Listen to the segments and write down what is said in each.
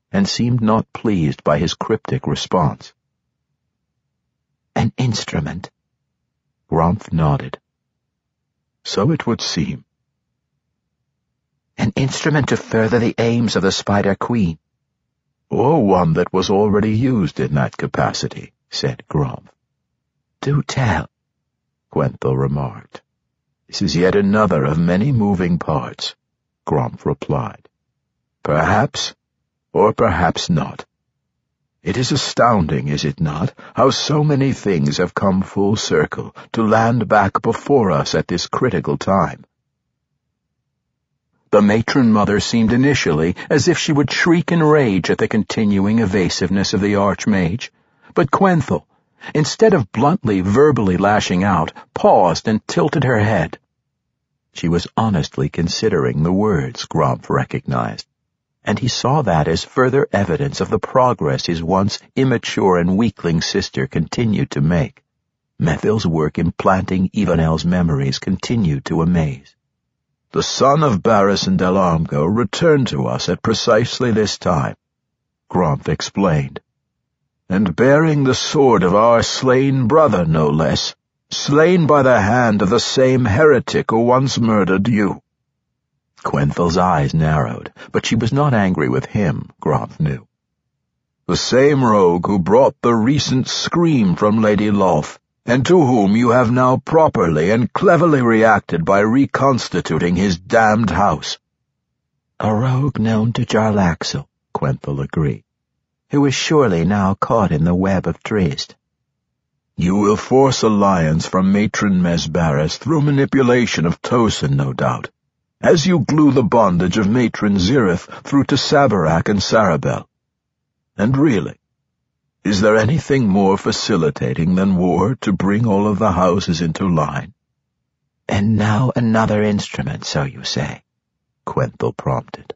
and seemed not pleased by his cryptic response. "An instrument?" Gromph nodded. "So it would seem." "An instrument to further the aims of the Spider Queen?" "Or one that was already used in that capacity," said Gromph. "Do tell," Quenthel remarked. "This is yet another of many moving parts," Gromph replied. "Perhaps, or perhaps not. It is astounding, is it not, how so many things have come full circle to land back before us at this critical time." The matron mother seemed initially as if she would shriek in rage at the continuing evasiveness of the Archmage, but Quenthel, instead of bluntly verbally lashing out, paused and tilted her head. She was honestly considering the words, Gromph recognized, and he saw that as further evidence of the progress his once immature and weakling sister continued to make. Methil's work in planting Ivanel's memories continued to amaze. "The son of Barristan del Armgo returned to us at precisely this time," Gromph explained, "and bearing the sword of our slain brother, no less, slain by the hand of the same heretic who once murdered you." Quenthel's eyes narrowed, but she was not angry with him, Gromph knew. "The same rogue who brought the recent scream from Lady Lolth, and to whom you have now properly and cleverly reacted by reconstituting his damned house." "A rogue known to Jarlaxle," Quenthel agreed, "who is surely now caught in the web of Drizzt." "You will force alliance from Matron Mesbaris through manipulation of Tosin, no doubt, as you glue the bondage of Matron Zirith through to Sabarak and Sarabel. And really, is there anything more facilitating than war to bring all of the houses into line?" "And now another instrument, so you say," Quenthel prompted.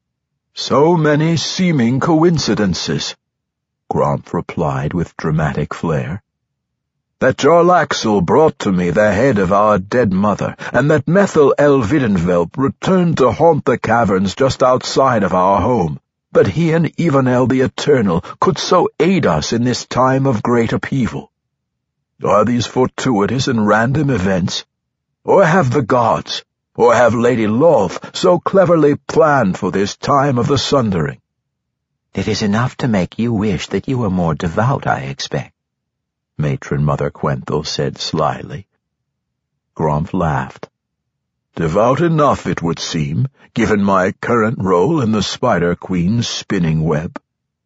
"So many seeming coincidences," Gromph replied with dramatic flair. "That Jarlaxle brought to me the head of our dead mother, and that Methil Elvidenvelp returned to haunt the caverns just outside of our home, that he and Ivanel the Eternal could so aid us in this time of great upheaval. Are these fortuitous and random events? Or have the gods, or have Lady Lolth so cleverly planned for this time of the sundering?" "It is enough to make you wish that you were more devout, I expect," Matron Mother Quenthel said slyly. Gromph laughed. "Devout enough, it would seem, given my current role in the Spider Queen's spinning web."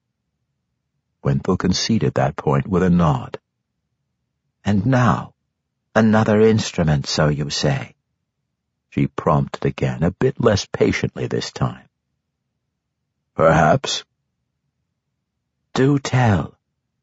Quenthel conceded that point with a nod. "And now, another instrument, so you say?" she prompted again, a bit less patiently this time. "Perhaps." "Do tell."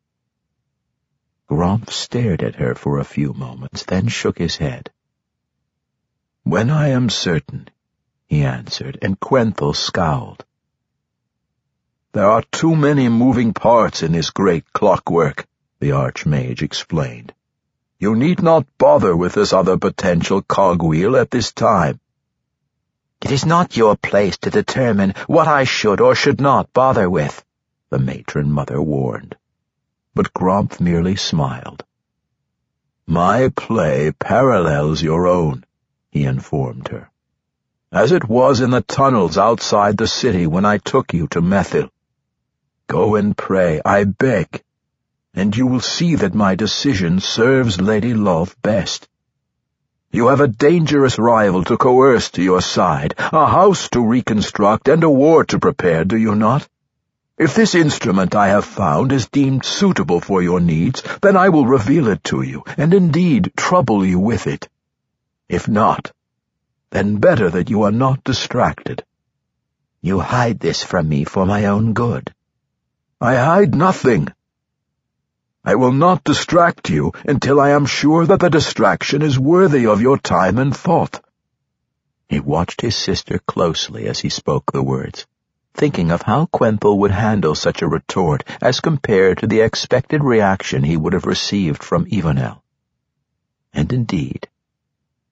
Gromph stared at her for a few moments, then shook his head. "When I am certain," he answered, and Quenthel scowled. "There are too many moving parts in this great clockwork," the Archmage explained. "You need not bother with this other potential cogwheel at this time." "It is not your place to determine what I should or should not bother with," the Matron Mother warned. But Gromph merely smiled. "My play parallels your own," he informed her, "as it was in the tunnels outside the city when I took you to Methil. Go and pray, I beg, and you will see that my decision serves Lady Lolth best. You have a dangerous rival to coerce to your side, a house to reconstruct, and a war to prepare, do you not? If this instrument I have found is deemed suitable for your needs, then I will reveal it to you, and indeed trouble you with it. If not, then better that you are not distracted." "You hide this from me for my own good." "I hide nothing. I will not distract you until I am sure that the distraction is worthy of your time and thought." He watched his sister closely as he spoke the words, thinking of how Quenthel would handle such a retort as compared to the expected reaction he would have received from Ivanel. And indeed,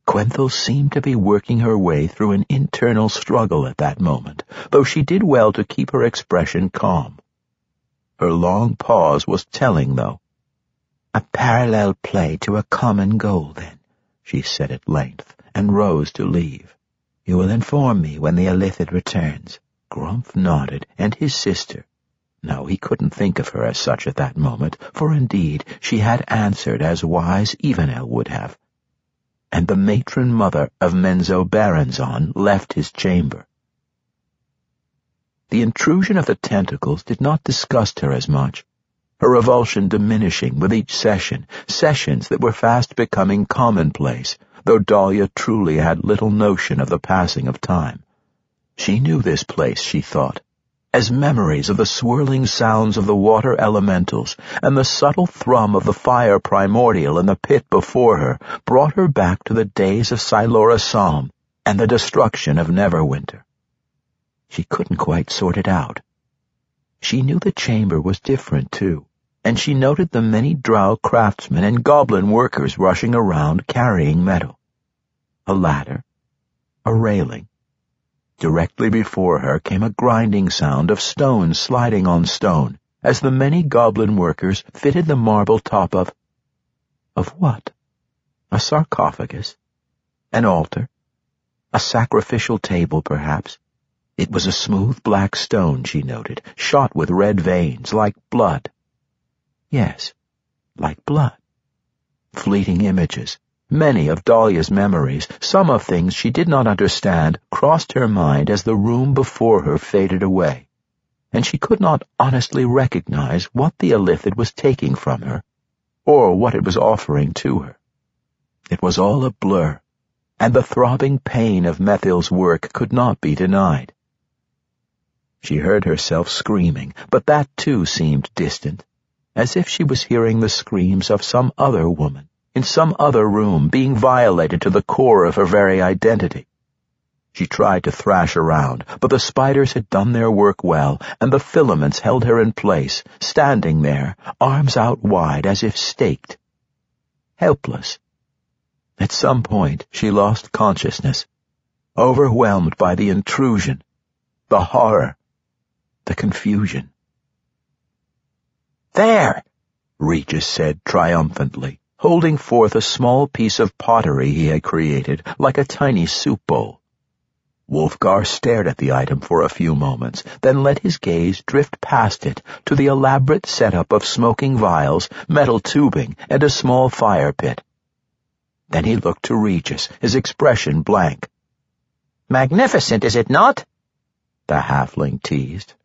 Quenthel seemed to be working her way through an internal struggle at that moment, though she did well to keep her expression calm. Her long pause was telling, though. "A parallel play to a common goal, then," she said at length, and rose to leave. "You will inform me when the Illithid returns." Grumph nodded, and his sister. No, he couldn't think of her as such at that moment, for indeed she had answered as wise Evenel would have. And the matron mother of Menzoberranzan left his chamber. The intrusion of the tentacles did not disgust her as much, her revulsion diminishing with each session, sessions that were fast becoming commonplace, though Dahlia truly had little notion of the passing of time. She knew this place, she thought, as memories of the swirling sounds of the water elementals and the subtle thrum of the fire primordial in the pit before her brought her back to the days of Silora Psalm and the destruction of Neverwinter. She couldn't quite sort it out. She knew the chamber was different, too, and she noted the many drow craftsmen and goblin workers rushing around carrying metal. A ladder, a railing. Directly before her came a grinding sound of stone sliding on stone as the many goblin workers fitted the marble top of what? A sarcophagus? An altar? A sacrificial table, perhaps? It was a smooth black stone, she noted, shot with red veins, like blood. Yes, like blood. Fleeting images. Many of Dahlia's memories, some of things she did not understand, crossed her mind as the room before her faded away, and she could not honestly recognize what the Illithid was taking from her, or what it was offering to her. It was all a blur, and the throbbing pain of Methil's work could not be denied. She heard herself screaming, but that too seemed distant, as if she was hearing the screams of some other woman, in some other room, being violated to the core of her very identity. She tried to thrash around, but the spiders had done their work well, and the filaments held her in place, standing there, arms out wide as if staked. Helpless. At some point she lost consciousness, overwhelmed by the intrusion, the horror, the confusion. "There!" Regis said triumphantly, holding forth a small piece of pottery he had created, like a tiny soup bowl. Wulfgar stared at the item for a few moments, then let his gaze drift past it to the elaborate setup of smoking vials, metal tubing, and a small fire pit. Then he looked to Regis, his expression blank. "Magnificent, is it not?" the halfling teased.